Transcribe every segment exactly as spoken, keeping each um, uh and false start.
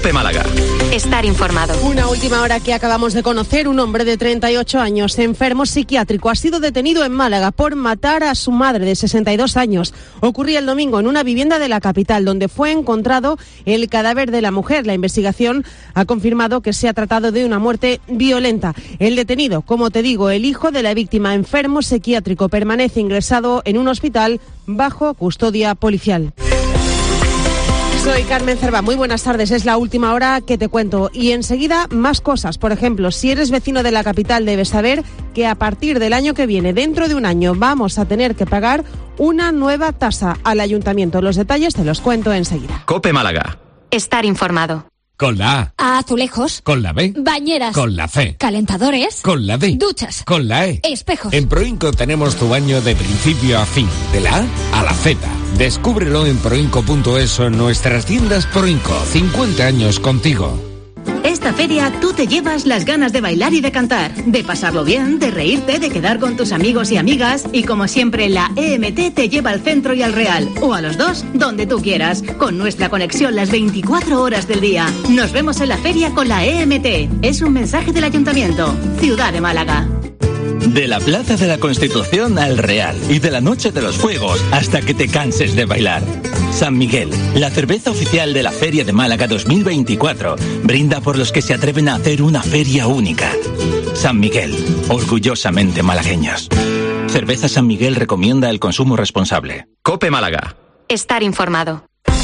COPE Málaga. Estar informado. Una última hora que acabamos de conocer. Un hombre de treinta y ocho años, enfermo psiquiátrico, ha sido detenido en Málaga por matar a su madre de sesenta y dos años. Ocurría el domingo en una vivienda de la capital, donde fue encontrado el cadáver de la mujer. La investigación ha confirmado que se ha tratado de una muerte violenta. El detenido, como te digo, el hijo de la víctima, enfermo psiquiátrico, permanece ingresado en un hospital bajo custodia policial. Soy Carmen Cerva, muy buenas tardes, es la última hora que te cuento y enseguida más cosas. Por ejemplo, si eres vecino de la capital debes saber que a partir del año que viene, dentro de un año, vamos a tener que pagar una nueva tasa al ayuntamiento. Los detalles te los cuento enseguida. COPE Málaga. Estar informado. Con la A. A azulejos. Con la B. Bañeras. Con la C. Calentadores. Con la D. Duchas. Con la E. Espejos. En Proinco tenemos tu baño de principio a fin, de la A a la Z. Descúbrelo en proinco punto es o en nuestras tiendas Proinco. cincuenta años contigo. Esta feria tú te llevas las ganas de bailar y de cantar, de pasarlo bien, de reírte, de quedar con tus amigos y amigas y como siempre la E M T te lleva al centro y al Real, o a los dos, donde tú quieras, con nuestra conexión las veinticuatro horas del día. Nos vemos en la feria con la E M T. Es un mensaje del Ayuntamiento, Ciudad de Málaga. De la Plaza de la Constitución al Real y de la Noche de los Fuegos hasta que te canses de bailar. San Miguel, la cerveza oficial de la Feria de Málaga dos mil veinticuatro, brinda por los que se atreven a hacer una feria única. San Miguel, orgullosamente malagueños. Cerveza San Miguel recomienda el consumo responsable. COPE Málaga. Estar informado.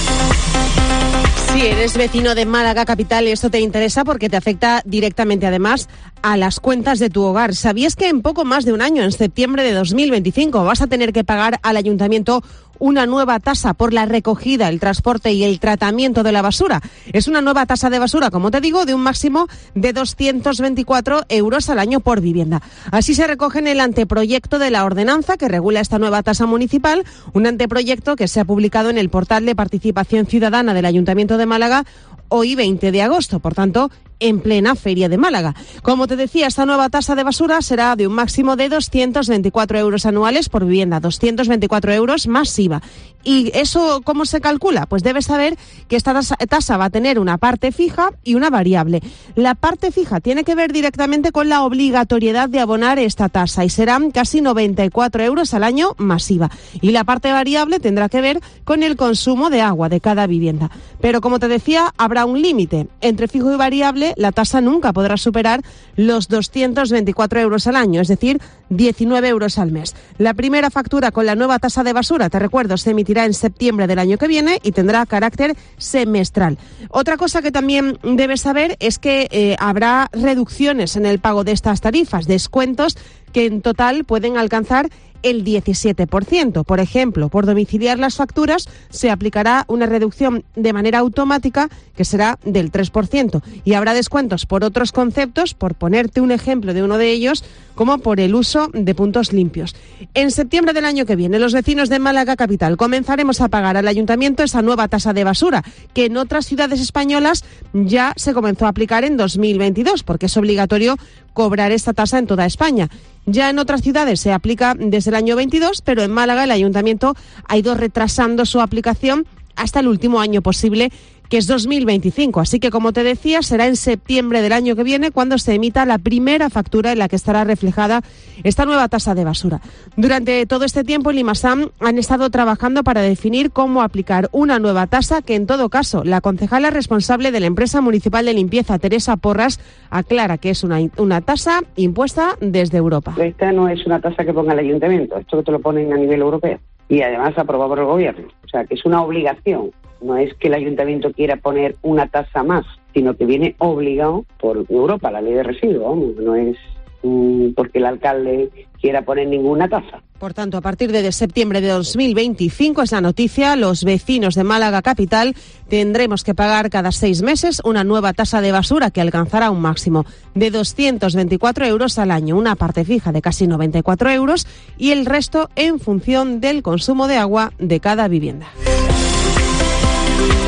Si eres vecino de Málaga capital, esto te interesa porque te afecta directamente, además, a las cuentas de tu hogar. ¿Sabías que en poco más de un año, en septiembre de dos mil veinticinco, vas a tener que pagar al ayuntamiento una nueva tasa por la recogida, el transporte y el tratamiento de la basura? Es una nueva tasa de basura, como te digo, de un máximo de doscientos veinticuatro euros al año por vivienda. Así se recoge en el anteproyecto de la ordenanza que regula esta nueva tasa municipal, un anteproyecto que se ha publicado en el portal de participación ciudadana del Ayuntamiento de Málaga hoy veinte de agosto, por tanto, en plena Feria de Málaga. Como te decía, esta nueva tasa de basura será de un máximo de doscientos veinticuatro euros anuales por vivienda, doscientos veinticuatro euros más I V A. ¿Y eso cómo se calcula? Pues debes saber que esta tasa, tasa va a tener una parte fija y una variable. La parte fija tiene que ver directamente con la obligatoriedad de abonar esta tasa y serán casi noventa y cuatro euros al año más I V A. Y la parte variable tendrá que ver con el consumo de agua de cada vivienda. Pero como te decía, habrá un límite. Entre fijo y variable, la tasa nunca podrá superar los doscientos veinticuatro euros al año, es decir, diecinueve euros al mes. La primera factura con la nueva tasa de basura, te recuerdo, se emitirá en septiembre del año que viene y tendrá carácter semestral. Otra cosa que también debes saber es que eh, habrá reducciones en el pago de estas tarifas, descuentos que en total pueden alcanzar el diecisiete por ciento. Por ejemplo, por domiciliar las facturas se aplicará una reducción de manera automática que será del tres por ciento y habrá descuentos por otros conceptos, por ponerte un ejemplo de uno de ellos, como por el uso de puntos limpios. En septiembre del año que viene, los vecinos de Málaga capital comenzaremos a pagar al ayuntamiento esa nueva tasa de basura, que en otras ciudades españolas ya se comenzó a aplicar en dos mil veintidós, porque es obligatorio cobrar esta tasa en toda España. Ya en otras ciudades se aplica desde el año veintidós, pero en Málaga el ayuntamiento ha ido retrasando su aplicación hasta el último año posible, que es dos mil veinticinco. Así que, como te decía, será en septiembre del año que viene cuando se emita la primera factura en la que estará reflejada esta nueva tasa de basura. Durante todo este tiempo, en Limasam han estado trabajando para definir cómo aplicar una nueva tasa que, en todo caso, la concejala responsable de la empresa municipal de limpieza, Teresa Porras, aclara que es una, una tasa impuesta desde Europa. Esta no es una tasa que ponga el ayuntamiento, esto que te lo ponen a nivel europeo y además aprobado por el gobierno. O sea, que es una obligación. No es que el ayuntamiento quiera poner una tasa más, sino que viene obligado por Europa, la ley de residuos. Vamos, no es mm, porque el alcalde quiera poner ninguna tasa. Por tanto, a partir de septiembre de dos mil veinticinco, es la noticia, los vecinos de Málaga capital tendremos que pagar cada seis meses una nueva tasa de basura que alcanzará un máximo de doscientos veinticuatro euros al año, una parte fija de casi noventa y cuatro euros y el resto en función del consumo de agua de cada vivienda.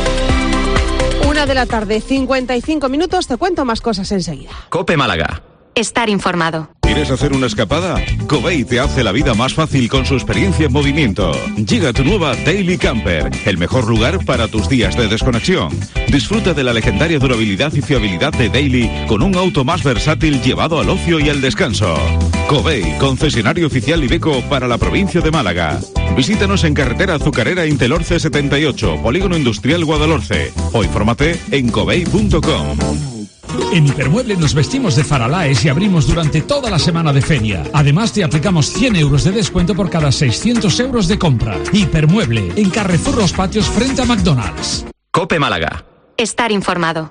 Una de la tarde, cincuenta y cinco minutos, te cuento más cosas enseguida. COPE Málaga. Estar informado. ¿Quieres hacer una escapada? Covey te hace la vida más fácil con su experiencia en movimiento. Llega tu nueva Daily Camper, el mejor lugar para tus días de desconexión. Disfruta de la legendaria durabilidad y fiabilidad de Daily con un auto más versátil llevado al ocio y al descanso. Covey, concesionario oficial Iveco para la provincia de Málaga. Visítanos en carretera Azucarera Intelorce setenta y ocho, Polígono Industrial Guadalhorce, o infórmate en covey punto com. En Hipermueble nos vestimos de faralaes y abrimos durante toda la semana de feria. Además te aplicamos cien euros de descuento por cada seiscientos euros de compra. Hipermueble, en Carrefour Los Patios frente a McDonald's. COPE Málaga. Estar informado.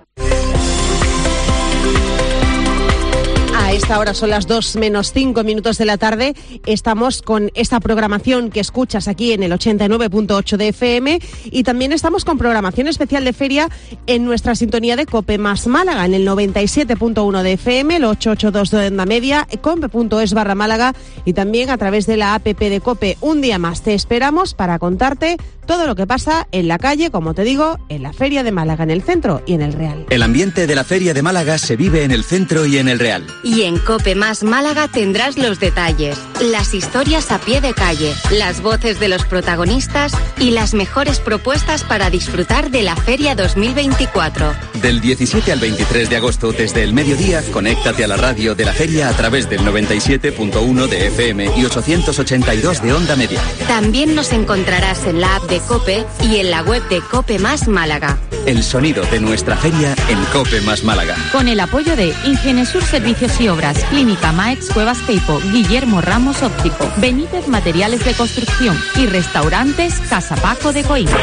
A esta hora son las dos menos cinco minutos de la tarde. Estamos con esta programación que escuchas aquí en el ochenta y nueve punto ocho de F M y también estamos con programación especial de feria en nuestra sintonía de COPE más Málaga en el noventa y siete punto uno de F M, el ochocientos ochenta y dos de onda media, cope punto es barra Málaga y también a través de la app de COPE. Un día más te esperamos para contarte todo lo que pasa en la calle, como te digo, en la Feria de Málaga, en el centro y en el Real. El ambiente de la Feria de Málaga se vive en el centro y en el Real. Y en COPE más Málaga tendrás los detalles, las historias a pie de calle, las voces de los protagonistas y las mejores propuestas para disfrutar de la Feria dos mil veinticuatro. Del diecisiete al veintitrés de agosto, desde el mediodía, conéctate a la radio de la feria a través del noventa y siete punto uno de F M y ochocientos ochenta y dos de onda media. También nos encontrarás en la app de COPE y en la web de COPE más Málaga. El sonido de nuestra feria en COPE más Málaga. Con el apoyo de Ingenesur Servicios y Obras, Clínica Maex Cuevas Queipo, Guillermo Ramos Óptico, Benítez Materiales de Construcción y Restaurantes Casa Paco de Coín.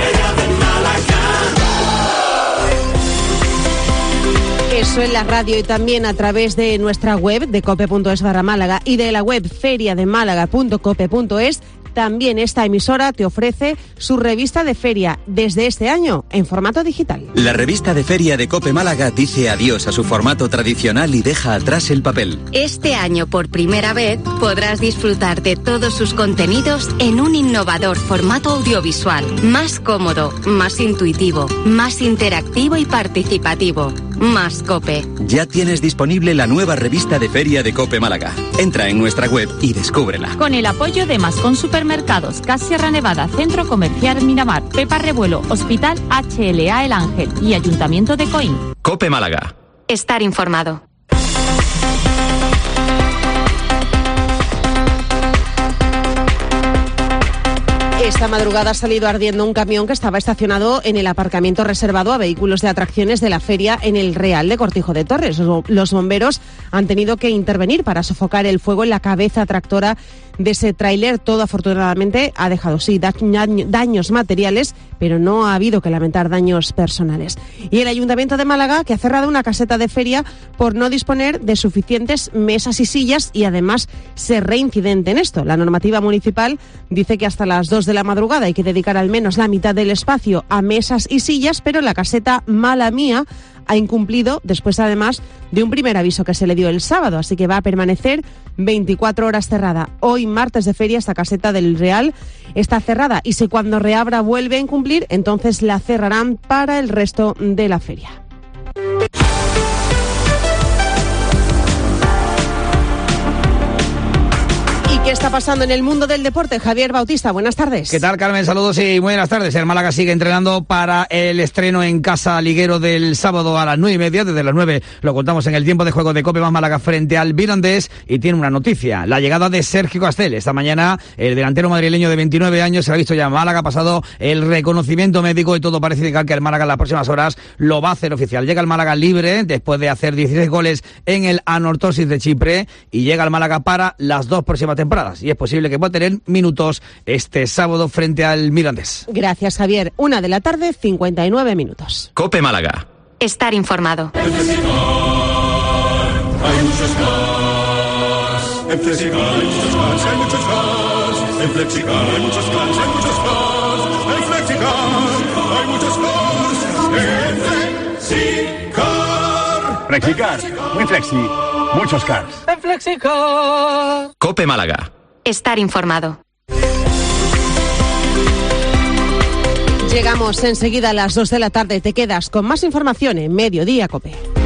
Eso en la radio y también a través de nuestra web de cope punto es barra Málaga y de la web feria de málaga punto cope punto es. También esta emisora te ofrece su revista de feria desde este año en formato digital. La revista de feria de COPE Málaga dice adiós a su formato tradicional y deja atrás el papel. Este año, por primera vez, podrás disfrutar de todos sus contenidos en un innovador formato audiovisual, más cómodo, más intuitivo, más interactivo y participativo. Más COPE. Ya tienes disponible la nueva revista de feria de COPE Málaga. Entra en nuestra web y descúbrela. Con el apoyo de Mascón Supermercados, Cas Sierra Nevada, Centro Comercial Miramar, Pepa Revuelo, Hospital H L A El Ángel y Ayuntamiento de Coín. COPE Málaga. Estar informado. Esta madrugada ha salido ardiendo un camión que estaba estacionado en el aparcamiento reservado a vehículos de atracciones de la feria en el Real de Cortijo de Torres. Los bomberos han tenido que intervenir para sofocar el fuego en la cabeza tractora de ese tráiler. Todo afortunadamente ha dejado, sí, daños materiales, pero no ha habido que lamentar daños personales. Y el Ayuntamiento de Málaga, que ha cerrado una caseta de feria por no disponer de suficientes mesas y sillas y además ser reincidente en esto. La normativa municipal dice que hasta las dos de la madrugada hay que dedicar al menos la mitad del espacio a mesas y sillas, pero la caseta Mala Mía ha incumplido después además de un primer aviso que se le dio el sábado, así que va a permanecer veinticuatro horas cerrada. Hoy, martes de feria, esta caseta del Real está cerrada y si cuando reabra vuelve a incumplir, entonces la cerrarán para el resto de la feria. ¿Qué está pasando en el mundo del deporte? Javier Bautista, buenas tardes. ¿Qué tal, Carmen? Saludos y muy buenas tardes. El Málaga sigue entrenando para el estreno en casa liguero del sábado a las nueve y media. Desde las nueve lo contamos en el tiempo de juego de COPE más Málaga frente al Mirandés. Y tiene una noticia, la llegada de Sergio Castel. Esta mañana el delantero madrileño de veintinueve años se ha visto ya en Málaga, ha pasado el reconocimiento médico y todo parece indicar que el Málaga en las próximas horas lo va a hacer oficial. Llega el Málaga libre después de hacer dieciséis goles en el Anorthosis de Chipre y llega al Málaga para las dos próximas temporadas. Y es posible que pueda tener minutos este sábado frente al Mirandés. Gracias, Javier. Una de la tarde, cincuenta y nueve minutos. COPE Málaga. Estar informado. En Flexicar hay muchos cars. En Flexicar hay muchos cars, hay muchos cars. En Flexicar hay muchos cars, hay muchos cars. En Flexicar hay muchos cars. En Flexicar. Flexicar, muy flexi. Muchos cars. En Flexicar. COPE Málaga. Estar informado. Llegamos enseguida a las dos de la tarde. Te quedas con más información en Mediodía COPE.